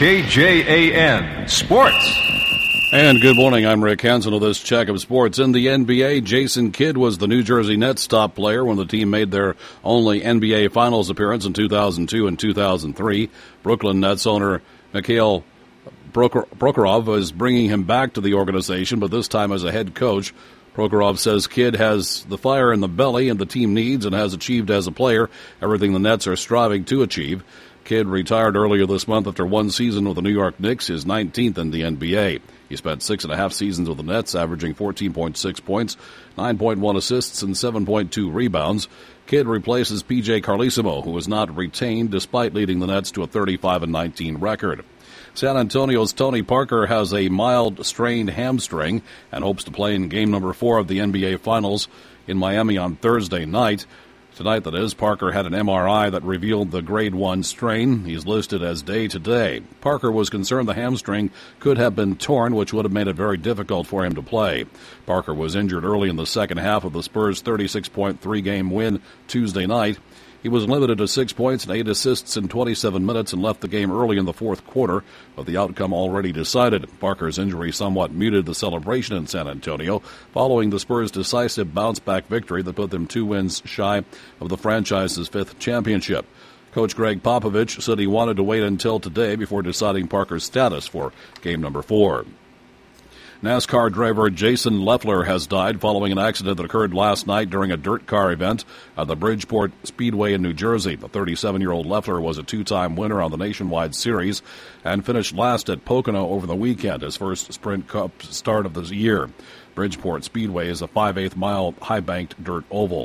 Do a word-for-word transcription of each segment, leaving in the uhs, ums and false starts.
K J A N Sports. And good morning, I'm Rick Hansen of this check of sports. In the N B A, Jason Kidd was the New Jersey Nets top player when the team made their only N B A Finals appearance in two thousand two and two thousand three. Brooklyn Nets owner Mikhail Prokhorov is bringing him back to the organization, but this time as a head coach. Prokhorov says Kidd has the fire in the belly and the team needs and has achieved as a player everything the Nets are striving to achieve. Kidd retired earlier this month after one season with the New York Knicks, his nineteenth in the N B A. He spent six and a half seasons with the Nets, averaging fourteen point six points, nine point one assists, and seven point two rebounds. Kidd replaces P J Carlesimo, who was not retained despite leading the Nets to a thirty-five and nineteen record. San Antonio's Tony Parker has a mild strained hamstring and hopes to play in game number four of the N B A Finals in Miami on Thursday night. Tonight, that is, Parker had an M R I that revealed the grade one strain. He's listed as day-to-day. Parker was concerned the hamstring could have been torn, which would have made it very difficult for him to play. Parker was injured early in the second half of the Spurs' thirty-six point three game win Tuesday night. He was limited to six points and eight assists in twenty-seven minutes and left the game early in the fourth quarter, with the outcome already decided. Parker's injury somewhat muted the celebration in San Antonio following the Spurs' decisive bounce-back victory that put them two wins shy of the franchise's fifth championship. Coach Greg Popovich said he wanted to wait until today before deciding Parker's status for game number four. NASCAR driver Jason Leffler has died following an accident that occurred last night during a dirt car event at the Bridgeport Speedway in New Jersey. The thirty-seven-year-old Leffler was a two-time winner on the Nationwide Series and finished last at Pocono over the weekend, his first Sprint Cup start of the year. Bridgeport Speedway is a five-eighths mile high-banked dirt oval.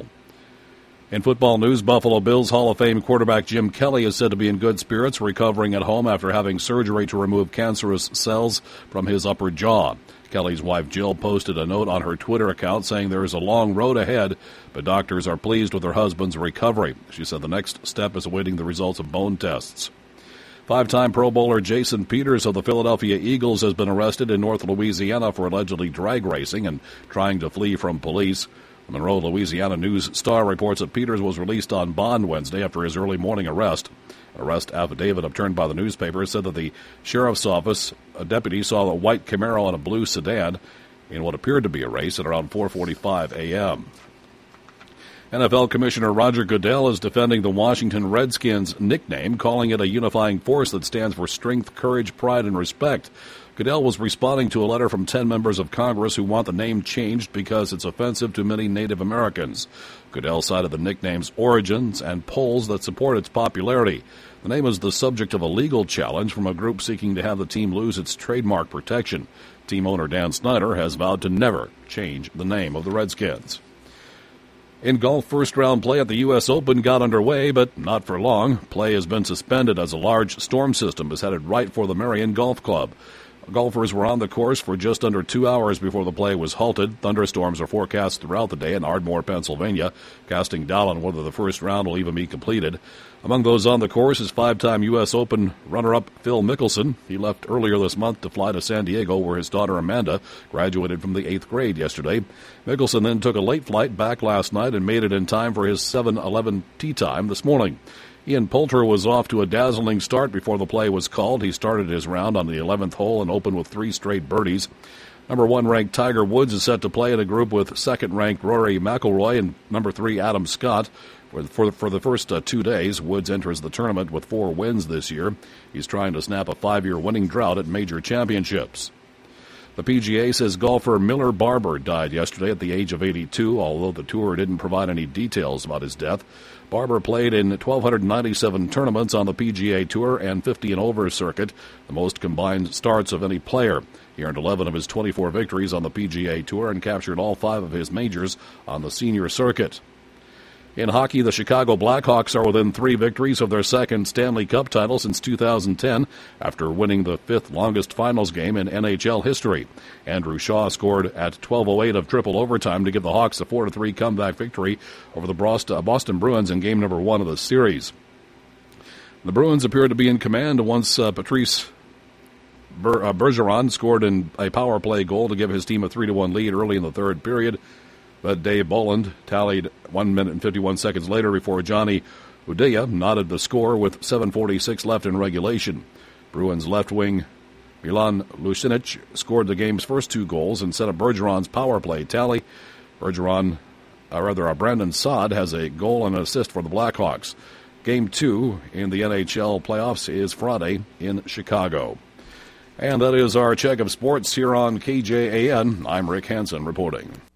In football news, Buffalo Bills Hall of Fame quarterback Jim Kelly is said to be in good spirits, recovering at home after having surgery to remove cancerous cells from his upper jaw. Kelly's wife Jill posted a note on her Twitter account saying there is a long road ahead, but doctors are pleased with her husband's recovery. She said the next step is awaiting the results of bone tests. Five-time Pro Bowler Jason Peters of the Philadelphia Eagles has been arrested in North Louisiana for allegedly drag racing and trying to flee from police. The Monroe, Louisiana News-Star reports that Peters was released on bond Wednesday after his early morning arrest. An arrest affidavit obtained by the newspaper said that the sheriff's office, a deputy, saw a white Camaro and a blue sedan in what appeared to be a race at around four forty-five a.m. N F L Commissioner Roger Goodell is defending the Washington Redskins nickname, calling it a unifying force that stands for strength, courage, pride, and respect. Goodell was responding to a letter from ten members of Congress who want the name changed because it's offensive to many Native Americans. Goodell cited the nickname's origins and polls that support its popularity. The name is the subject of a legal challenge from a group seeking to have the team lose its trademark protection. Team owner Dan Snyder has vowed to never change the name of the Redskins. In golf, first-round play at the U S Open got underway, but not for long. Play has been suspended as a large storm system is headed right for the Marion Golf Club. Golfers were on the course for just under two hours before the play was halted. Thunderstorms are forecast throughout the day in Ardmore, Pennsylvania, casting doubt on whether the first round will even be completed. Among those on the course is five-time U S Open runner-up Phil Mickelson. He left earlier this month to fly to San Diego, where his daughter Amanda graduated from the eighth grade yesterday. Mickelson then took a late flight back last night and made it in time for his seven eleven tee time this morning. Ian Poulter was off to a dazzling start before the play was called. He started his round on the eleventh hole and opened with three straight birdies. Number one-ranked Tiger Woods is set to play in a group with second-ranked Rory McIlroy and number three Adam Scott. For, for, for the first uh, two days, Woods enters the tournament with four wins this year. He's trying to snap a five-year winning drought at major championships. The P G A says golfer Miller Barber died yesterday at the age of eighty-two, although the tour didn't provide any details about his death. Barber played in one thousand two hundred ninety-seven tournaments on the P G A Tour and fifty and over circuit, the most combined starts of any player. He earned eleven of his twenty-four victories on the P G A Tour and captured all five of his majors on the senior circuit. In hockey, the Chicago Blackhawks are within three victories of their second Stanley Cup title since two thousand ten after winning the fifth longest finals game in N H L history. Andrew Shaw scored at twelve oh eight of triple overtime to give the Hawks a four to three comeback victory over the Boston Bruins in game number one of the series. The Bruins appeared to be in command once uh, Patrice Ber- uh, Bergeron scored in a power play goal to give his team a three to one lead early in the third period. But Dave Bolland tallied one minute and fifty-one seconds later before Johnny Udea nodded the score with seven forty-six left in regulation. Bruins left wing Milan Lucic scored the game's first two goals and set up Bergeron's power play tally. Bergeron, or rather, uh, Brandon Saad has a goal and an assist for the Blackhawks. Game two in the N H L playoffs is Friday in Chicago. And that is our check of sports here on K J A N. I'm Rick Hansen reporting.